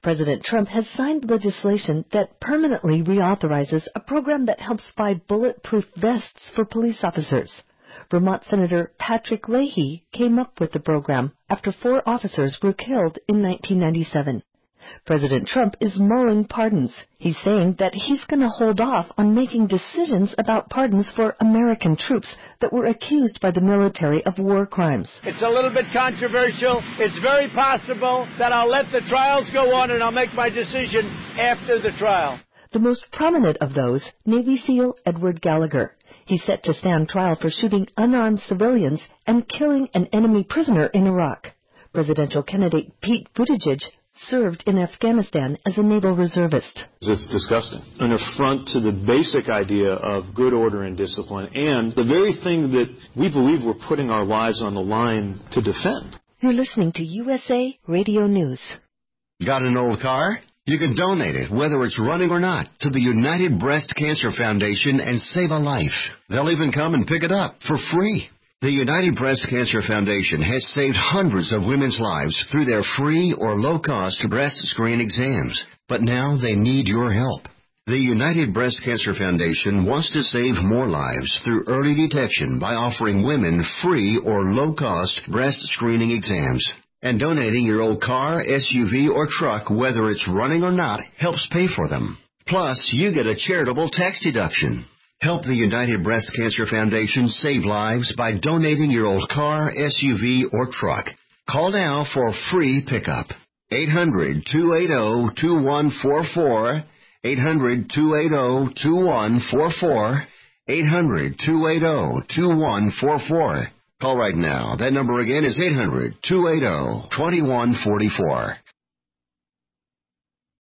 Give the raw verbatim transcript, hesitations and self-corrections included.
President Trump has signed legislation that permanently reauthorizes a program that helps buy bulletproof vests for police officers. Vermont Senator Patrick Leahy came up with the program after four officers were killed in nineteen ninety-seven. President Trump is mulling pardons. He's saying that he's going to hold off on making decisions about pardons for American troops that were accused by the military of war crimes. It's a little bit controversial. It's very possible that I'll let the trials go on and I'll make my decision after the trial. The most prominent of those, Navy SEAL Edward Gallagher. He's set to stand trial for shooting unarmed civilians and killing an enemy prisoner in Iraq. Presidential candidate Pete Buttigieg served in Afghanistan as a naval reservist. It's disgusting. An affront to the basic idea of good order and discipline and the very thing that we believe we're putting our lives on the line to defend. You're listening to U S A Radio News. Got an old car? You can donate it, whether it's running or not, to the United Breast Cancer Foundation and save a life. They'll even come and pick it up for free. The United Breast Cancer Foundation has saved hundreds of women's lives through their free or low-cost breast screen exams. But now they need your help. The United Breast Cancer Foundation wants to save more lives through early detection by offering women free or low-cost breast screening exams. And donating your old car, S U V, or truck, whether it's running or not, helps pay for them. Plus, you get a charitable tax deduction. Help the United Breast Cancer Foundation save lives by donating your old car, S U V, or truck. Call now for free pickup. eight hundred, two eight zero, two one four four. eight hundred, two eight zero, two one four four. eight hundred, two eight zero, two one four four. Call right now. That number again is eight hundred, two eight zero, two one four four.